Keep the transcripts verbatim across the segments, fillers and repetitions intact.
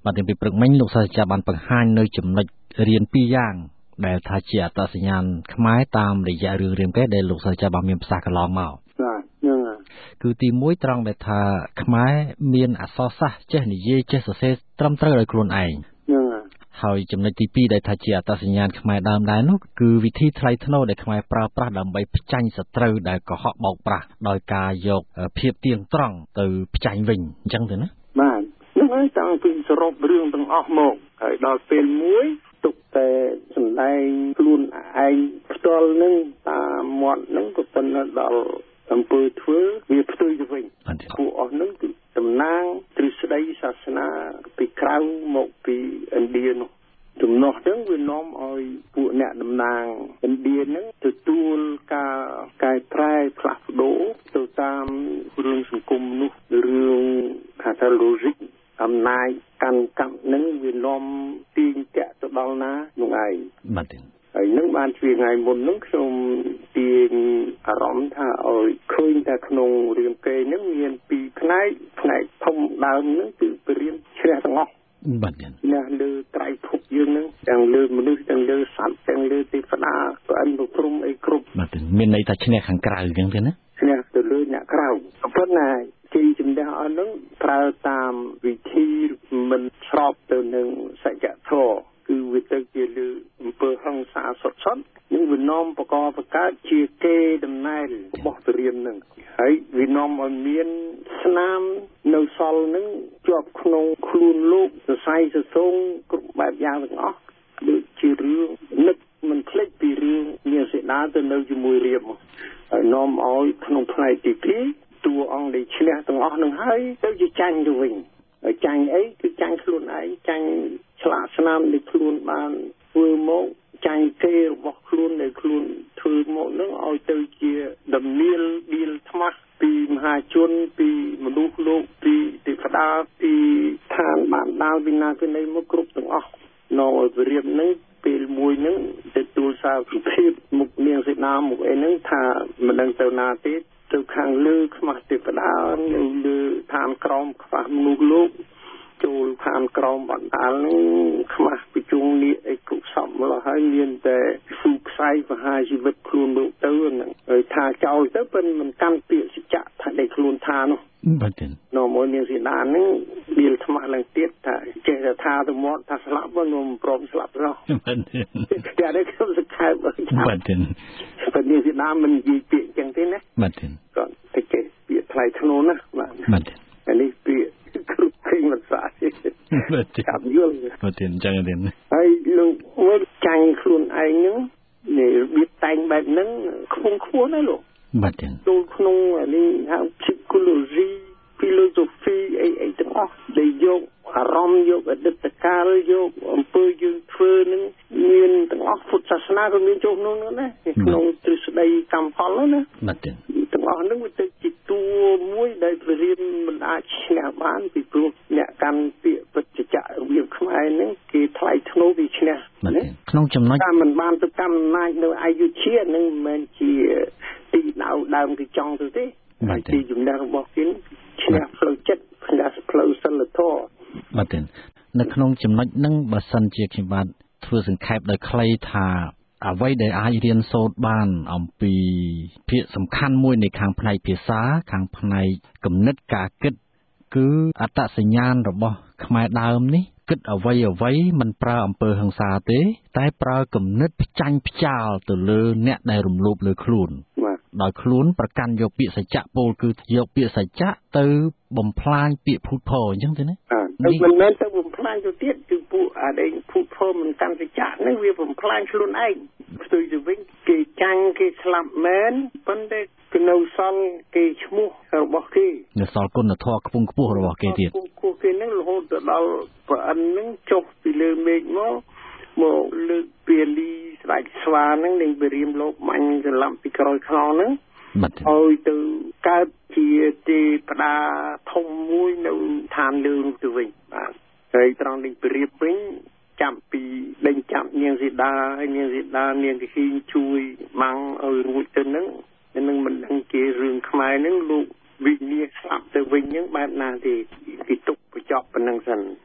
បាទទាំងពីព្រឹកមិញលោកសាស្ត្រាចារ្យបានបង្ហាញនៅចំណុចរៀនពីរយ៉ាងដែលថាជាអត្តសញ្ញាណខ្មែរតាមរយៈរឿងរាមកេរ្តិ៍ដែលលោកសាស្ត្រាចារ្យបានមានប្រសាសន៍កន្លងមកបាទហ្នឹងគឺទីមួយត្រង់ដែលថាខ្មែរមានអក្សរសាស្ត្រចេះនិយាយចេះសរសេរត្រឹមត្រូវដោយខ្លួនឯងហ្នឹងហើយចំណុចទីពីរដែលថាជាអត្តសញ្ញាណខ្មែរដើមដែរនោះគឺវិធីថ្លៃថ្នូរដែលខ្មែរប្រើប្រាស់ដើម្បីផ្ចាញ់សត្រូវដែលកុហកបោកប្រាស់ដោយការយកភាពទៀងត្រង់ទៅផ្ចាញ់វិញអញ្ចឹងទៅណាបាទហ្នឹងហើយតាំងពីសរុបរឿងទាំងអស់មកហើយដល់ពេលមួយទុកតែសម្ដែងខ្លួនឯងផ្ទាល់នឹងតាមមាត់នឹងក៏ប៉ុន្តែដល់អំពើធ្វើវាផ្ទុយទៅវិញពួកអស់នឹងគឺតំណាងទ្រឹស្ដីសាសនាពីក្រៅមកពីឥណ្ឌានោះចំណោះហ្នឹងវានាំឲ្យពួកអ្នកតំណាងឥណ្ឌាហ្នឹងទទួលការកែប្រែផ្លាស់ប្ដូរទៅតាមរឿងសង្គមនោះរឿងថាថា logic អំណាចកាន់កាប់ហ្នឹងវានាំទាញតាក់ទៅដល់ណានោះឯងបាទហើយនឹងបានជាថ្ងៃមុនហ្នឹងខ្ញុំទាញអារម្មណ៍ថាឲ្យឃើញតែក្នុងរាមកេរ្តិ៍ហ្នឹងមានពីរផ្នែកផ្នែកធំដើមហ្នឹងគឺបរិញ្ញាជ្រះទាំងអស់បាទណាលើត្រៃភពយើងហ្នឹងទាំងលើមនុស្សទាំងលើសត្វទាំងលើទេវតាព្រះអិនព្រំអីគ្រប់បាទមានន័យថាឈ្នះខាងក្រៅអញ្ចឹងទេណាឈ្នះទៅលើអ្នកក្រៅប៉ុន្តែជ័យជំនះអស់ហ្នឹងប្រើតាមវិធីមិនស្របទៅនឹងសច្ចធម៌គឺវាទៅជាលើអំពើហិង្សាសុទ្ធសុទ្ធនឹងវានាំបកបកើតជាគេដំណែលរបស់ព្រាហ្មណ៍ហ្នឹងហើយវានាំឲ្យមានស្នាមនៅសល់ហ្នឹងជាប់ក្នុងខ្លួនលោកសរសៃសសងគ្រប់បែបយ៉ាងទាំងអស់ដូចជារឿងនឹកមិនភ្លេចពីរឿងនាងសីតាទៅនៅជាមួយរាមហើយនាំឲ្យក្នុងផ្នែកទីពីរតួអង្គដែលឈ្នះទាំងអស់ហ្នឹងហើយទៅជាចាញ់ទៅវិញហើយចាញ់អីគឺចាញ់ខ្លួនឯងចាញ់ឆ្លាក់ស្នាមដែលខ្លួនបានធ្វើមកចាញ់គេរបស់ខ្លួនដែលខ្លួនធ្វើមកនឹងឲ្យទៅជាដំណៀលដៀលថ្មាស់ពីមហាជនពីមនុស្សលោកពីទេវតាពីឋានបានដាល់ពីណាពីណីមកគ្រប់ទាំងអស់នៅឲ្យព្រាបនឹងពេលមួយនឹងទទួលសារភាពមុខនាងសីតាមុខអីហ្នឹងថាមិនដឹងទៅណាទេទៅខាងលើខ្មាស់ទេវតានៅលើឋានក្រមខ្វះមនុស្សលោកចូលឋានក្រមបណ្ដាលនឹងខ្មាស់ពីជុងនេះអីគ្រប់សពមកហើយមានតែស៊ូខ្សែបហាជីវិតខ្លួនលោកទៅហ្នឹងហើយថាចោលទៅប៉ុន្តែមិនកាន់ពាក្យសច្ចៈថាដែលខ្លួនថានោះបាទទេនៅមួយនាងសីតាហ្នឹងដៀលថ្មាស់ឡើងទៀតថាចេះតែថាទៅមកថាស្លាប់មិនព្រមស្លាប់សោះបាទទេតែនេះខ្ញុំសង្ខេបបាទទេប៉ុន្តែនាងសីតាមិននិយាយពាក្យចឹងទេណាបាទទេគាត់តែចេះពាក្យថ្លៃធ្នូណាបាទបាទទេអានេះពាក្យគ្រប់ពេញមិនស្អាតទេបាទទេចាប់យល់បាទទេអញ្ចឹងទេហើយលោកវិញចាញ់ខ្លួនឯងហ្នឹងនេះរបៀបតែងបែបហ្នឹងខ្ពង់ខ្ពស់ណាលោកបាទទេចូលក្នុងនេះហៅ psychology philosophy អីអីទាំងអស់ដែលយកអារម្មណ៍យកអតីតកាលយកអំពើយើងធ្វើនឹងមានទាំងអស់ពុទ្ធសាសនាក៏មានចូលក្នុងនោះណាក្នុងទ្រឹស្ដីកម្មផលនោះណាបាទទេទាំងអស់ហ្នឹងវាទៅជាតួមួយដែលព្រាហ្មណ៍មិនអាចឈ្នះបានពីព្រោះអ្នកកាន់ពាក្យបច្ចៈរបៀបខ្មែរហ្នឹងគេថ្លៃធ្នូពីឈ្នះណាក្នុងចំណុចតែមិនបានទៅកម្មអំណាចនៅអយុធ្យាហ្នឹងមិនមែនជាទីដៅដើមគេចង់ទៅទេទីជំនះរបស់គេឈ្នះផ្លូវចិត្តឈ្នះផ្លូវសិលធម៌បាទទេនៅក្នុងចំណុចហ្នឹងបើសិនជាខ្ញុំបាទធ្វើសង្ខេបដោយខ្លីថាអ្វីដែលអាចរៀនសូត្របានអំពីភាគសំខាន់មួយនៃខាងផ្នែកភាសាខាងផ្នែកគំនិតការគិតគឺអត្តសញ្ញាណរបស់ខ្មែរដើមនេះគិតអ្វីអ្វីមិនប្រើអំពើហិង្សាទេតែប្រើគំនិតផ្ចាញ់ផ្ចាលទៅលើអ្នកដែលរំលោភលើខ្លួនដោយខ្លួនប្រកាន់យកពាក្យសច្ចៈពោលគឺយកពាក្យសច្ចៈទៅបំផ្លាញពាក្យភូតភរអញ្ចឹងទេណានេះមិនមែនទៅបំផ្លាញទៅទៀតគឺពួកអាដែលភូតភរមិនកាន់សច្ចៈនេះវាបំផ្លាញខ្លួនឯងផ្ទុយទៅវិញគេចាញ់គេស្លាប់មែនប៉ុន្តែគឺនៅសល់គេឈ្មោះរបស់គេនៅសល់គុណធម៌ខ្ពង់ខ្ពស់របស់គេទៀតខ្ពង់ខ្ពស់គេនឹងរហូតទៅដល់ព្រះអិននឹងចុះពីលើមេឃមកមកលើកពាលីស្ដេចស្វានឹងនឹងបរិមលោកមាញ់សន្លប់ពីក្រោយខ្នងនឹងឲ្យទៅកើតជាទេវតាធំមួយនៅឋានលើនោះទៅវិញបាទហើយត្រង់នេះបរិបវិញចាប់ពីដេញចាប់នាងសីតាហើយនាងសីតានាងទាហានជួយម៉ាំងឲ្យរួចទៅនឹងនឹងមិនដឹងជារឿងខ្មែរនឹងលោកវិញ្ញាស្លាប់ទៅវិញហ្នឹងបែបណាទេគេទុកបញ្ចប់ប៉ុណ្ណឹងសិន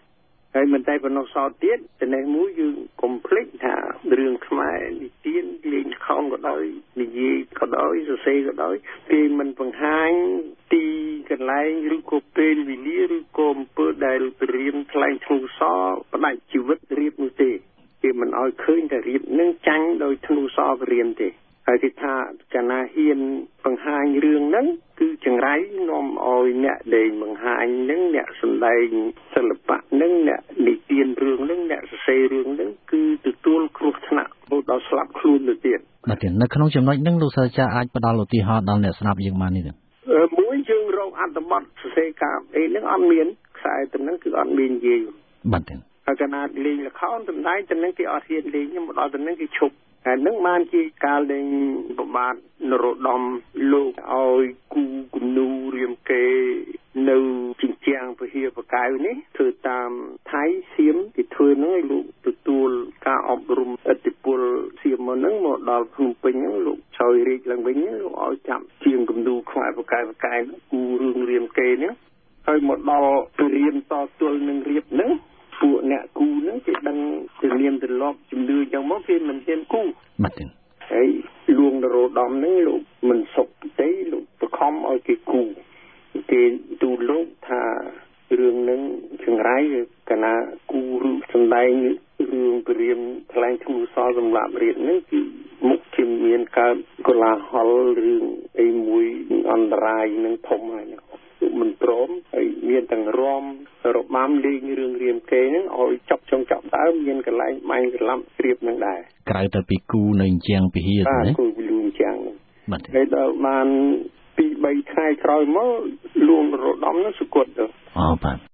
ហើយមិនតែប៉ុណ្ណោះសោតទៀតចំណេះមួយយើងកុំភ្លេចថារឿងខ្មែរនិទានលេងខំក៏ដោយនិយាយក៏ដោយសរសេរក៏ដោយគេមិនបង្ហាញទីកន្លែងឬក៏ពេលវេលាឬក៏អំពើដែលរៀបថ្លែងធ្នូសរផ្ដាច់ជីវិតរៀបនោះទេគេមិនឲ្យឃើញតែរៀបនឹងចាញ់ដោយធ្នូសររៀនទេហើយគេថាកាលណាហ៊ានបង្ហាញរឿងហ្នឹងគឺចង្រៃនាំឲ្យអ្នកដែលបង្ហាញហ្នឹងអ្នកសម្ដែងសិល្បៈហ្នឹងអ្នកនិទានរឿងហ្នឹងអ្នកសរសេររឿងហ្នឹងគឺទទួលគ្រោះថ្នាក់ដល់ស្លាប់ខ្លួនទៅទៀតបាទនៅក្នុងចំណុចហ្នឹងលោកសាស្ត្រាចារ្យអាចផ្ដល់ឧទាហរណ៍ដល់អ្នកស្ដាប់យើងបាននេះទេមួយយើងរកអត្ថបទសរសេរការអីហ្នឹងអត់មានខ្សែទៅហ្នឹងគឺអត់មាននិយាយបាទទេហើយកាលណាលេងល្ខោនសម្ដែងទៅហ្នឹងគេអត់ហ៊ានលេងមកដល់ទៅហ្នឹងគេឈប់ហើយនឹងបានជាការលេងប្របាទនរោត្តមលោកឲ្យគូគំនូរៀមកេនៅជញ្ជាំងពហិបកៅនេះធ្វើតាមថៃសៀមគេធ្វើហ្នឹងឲ្យលោកទទួលការអប់រំឥទ្ធិពលសៀមមកហ្នឹងមកដល់ភ្នំពេញហ្នឹងលោកឆយរាជឡើងវិញលោកឲ្យចាប់ជាងគំនូខ្មែរបកៅបកៅគូរឿងរៀមកេហ្នឹងហើយមកដល់រៀនតទល់នឹងរៀបហ្នឹងពួកអ្នកគូហ្នឹងគេដឹងជំនាញទម្លាប់ជំនឿយ៉ាងមកគេមិនហ៊ានគូបាទទេហើយលួងនរោត្តមហ្នឹងលោកមិនសុខទេលោកបខំឲ្យគេគូគេទូលលោកថារឿងហ្នឹងចង្រៃកណាគូឬសំដែងរឿងព្រាមថ្លែងធ្នូសរសម្រាប់រៀបហ្នឹងគឺមុខជាមានកើតកលាហលរឿងអីមួយអន្តរាយនឹងធំហើយមិនព្រមហើយមានទាំងរំរបាំលេងរឿងរៀមកេហ្នឹងឲ្យចប់ចុងចប់ដើមមានកន្លែងបាញ់ក្លាប់ស្រៀបនឹងដែរក្រៅតែពីគូនៅជាងពិហិទេបាទគូលួងជាងហ្នឹងបាទហើយដល់បានពីរបីថ្ងៃក្រោយមកលួងរោត្តមនោះសុគតទៅអូបាទ